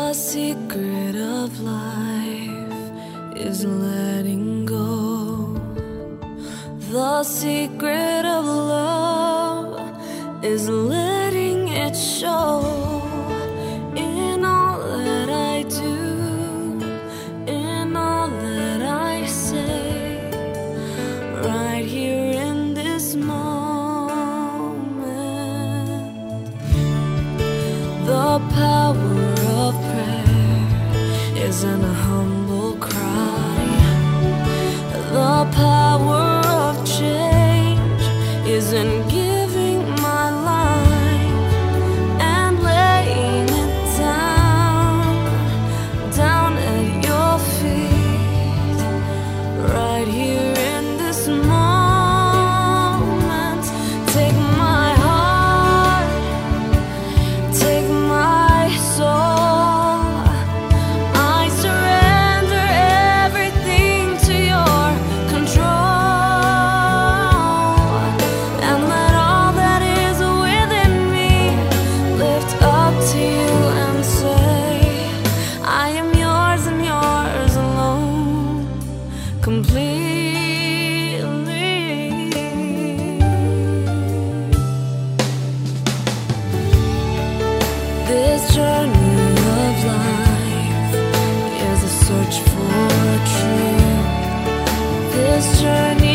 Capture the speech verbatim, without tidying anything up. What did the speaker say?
The secret of life is letting go. The secret of love is letting it show in all that I do, in all that I say, right here in this moment. The power of prayer is in a humble cry. The power of change is in giving my life and laying it down, down at your feet, right here in this moment. Take my heart, take my soul. I surrender everything to your control, and let all that is within me lift up to you and say, I am yours and yours alone, completely. This journey of life is a search for truth. This journey